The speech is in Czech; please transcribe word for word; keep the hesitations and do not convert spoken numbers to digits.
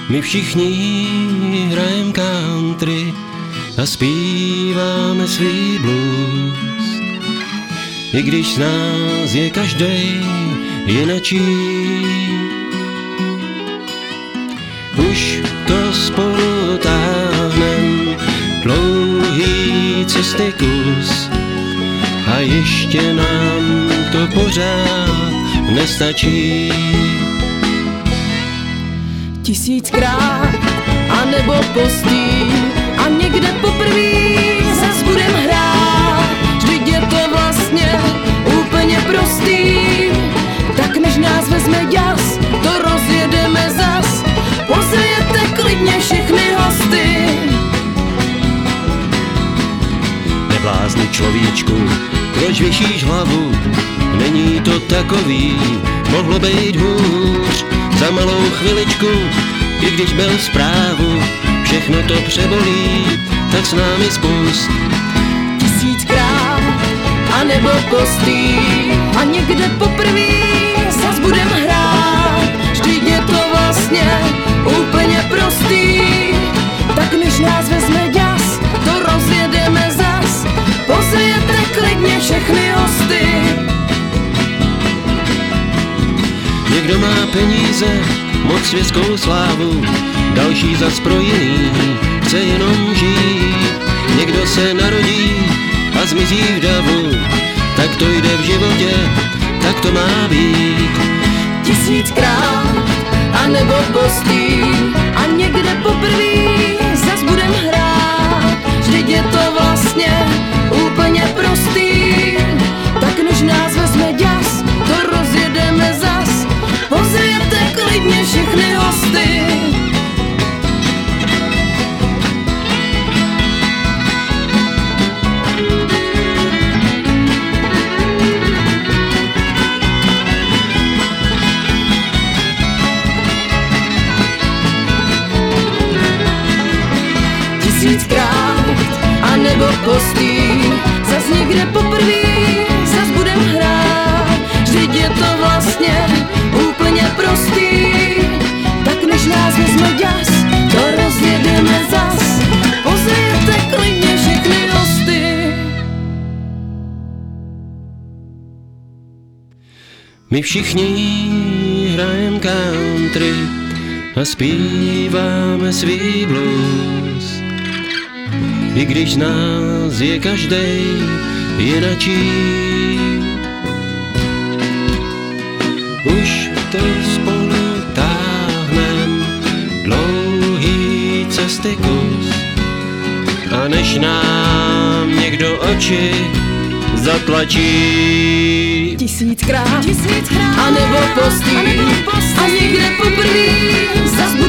My všichni hrajem country a zpíváme svý blues. I když z nás je každej jinačí, už to spolu táhnem dlouhý cesty kus a ještě nám to pořád nestačí. Tisíckrát a nebo postý a někde poprvý zas budem hrát. Vždyť je to vlastně úplně prostý, tak než nás vezme ďas, to rozjedeme zas. Pozvěte klidně všechny hosty. Neblázni človíčku, proč věšíš hlavu? Není to takový, mohlo být hůř. Za malou chviličku, i když byl zprávu, všechno to přebolí, tak s námi spust. Tisíckrát a nebo postý a někde poprvý zas budem hrát. Vždyť je to vlastně úplně prostý, tak než nás vezme ďas, to rozjedeme zas. Pozvěte klidně všechny hosty. Někdo má peníze, moc světskou slávu, další zas pro jiný chce jenom žít. Někdo se narodí a zmizí v davu, tak to jde v životě, tak to má být. Tisíckrát a nebo postý a někde poprvý zas budem hrát. Vždyť je to vlastně úplně prostý, tak než nás vezme ďas, to rozjedeme zas. Pozvěte klidně všechny hosty. Tisíckrát a nebo postý zas někde poprvý zas budem hrát. Vždyť je to vlastně úplně prostý, tak než nás vezme ďas, to rozjedeme zas. Pozvěte klidně všechny hosty. My všichni hrajem country a zpíváme svý blues. I když z nás je každej jinačí, už to spolu táhnem dlouhý cesty kus a než nám někdo oči zatlačí. Tisíckrát, Tisíckrát a nebo postý a někde poprvý zas